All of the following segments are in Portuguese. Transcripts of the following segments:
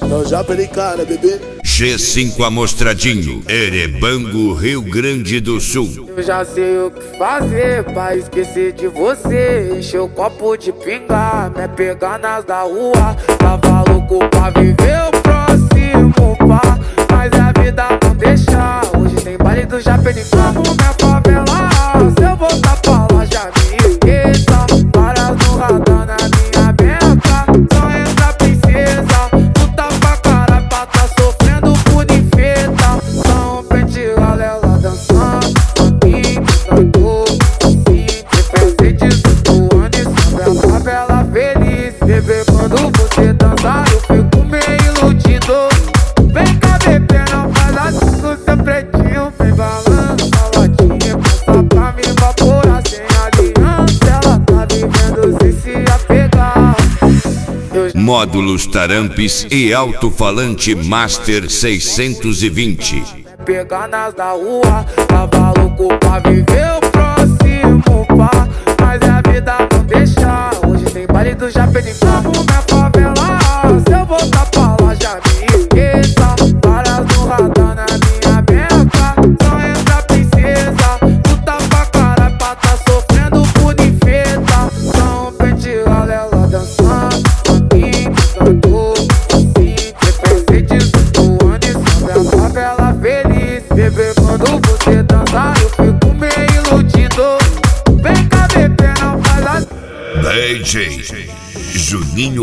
Não já cara, bebê. G5 Amostradinho, Erebango, Rio Grande do Sul. Eu já sei o que fazer pra esquecer de você. Encher o copo de pinga, me pegar nas da rua. Tava louco pra viver o próximo pá, mas a vida não deixa. Hoje tem baile do Japenicamo, minha favela. Se eu voltar pra lá já me esqueça. Para no radar na minha beca. Só entra princesa, puta pra caralho pra tá sofrendo por ninfeta. Só um pente ela dançando, mim, cantor, assim. Tem presentes do ano e sobre a favela feliz. Bebê, quando você dançar eu fico meio iludido. Vem cá, bebê, não faz assim com seu pretinho. Vem balando, saladinha, passa pra me evaporar sem aliança. Ela tá vivendo sem se apegar. Módulos Tarampes e alto-falante Master 620. Pegar nas da rua, tava louco pra viver o próximo pá, mas a vida não deixa. Hoje tem baile do Japenicamo, minha favela. Se eu voltar pra lá já me esqueça. Para no radar na minha beca. Só entra princesa, puta pra caralho pra tá sofrendo por ninfeta. Só um pente ela dançando, mim, cantor, assim. Tem presentes do ano e sobre a favela feliz. Bebê, quando você dançar eu fico meio iludido. Vem cá, bebê, não faz assim. DJ Juninho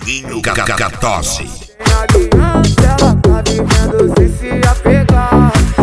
Catose. Sem aliança, ela tá vivendo sem se apegar.